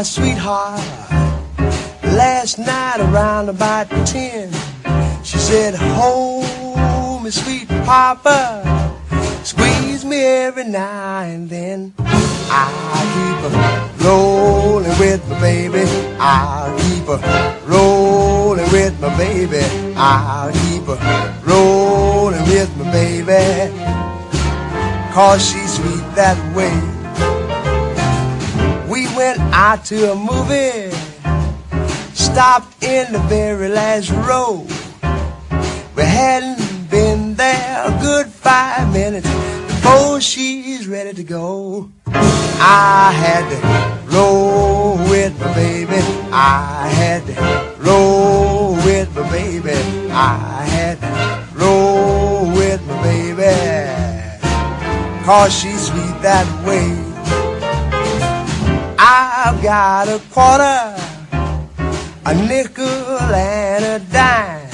my sweetheart last night around about 10. She said, hold me, sweet papa, squeeze me every now and then. I'll keep her rolling with my baby. I'll keep her rolling with my baby. I'll keep her rolling with my baby, 'cause she's sweet that way. We went out to a movie, stopped in the very last row. We hadn't been there a good 5 minutes before she's ready to go. I had to roll with my baby. I had to roll with my baby. I had to roll with my baby, 'cause she's sweet that way. I've got a quarter, a nickel and a dime.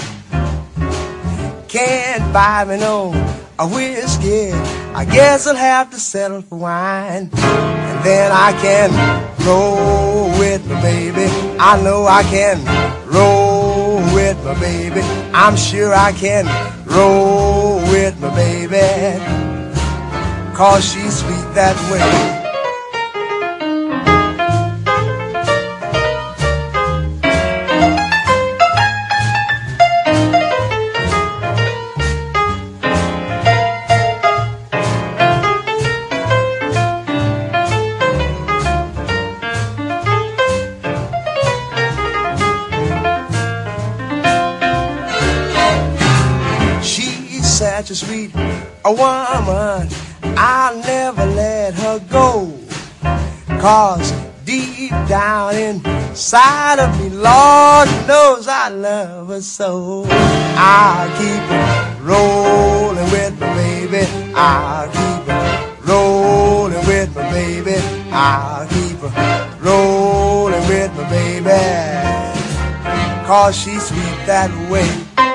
Can't buy me no a whiskey, I guess I'll have to settle for wine. And then I can roll with my baby. I know I can roll with my baby. I'm sure I can roll with my baby, 'cause she's sweet that way. Such a sweet a woman, I'll never let her go, 'cause deep down inside of me, Lord knows I love her so. I'll keep her rolling with my baby. I'll keep her rolling with my baby. I'll keep her rolling with my baby, 'cause she's sweet that way.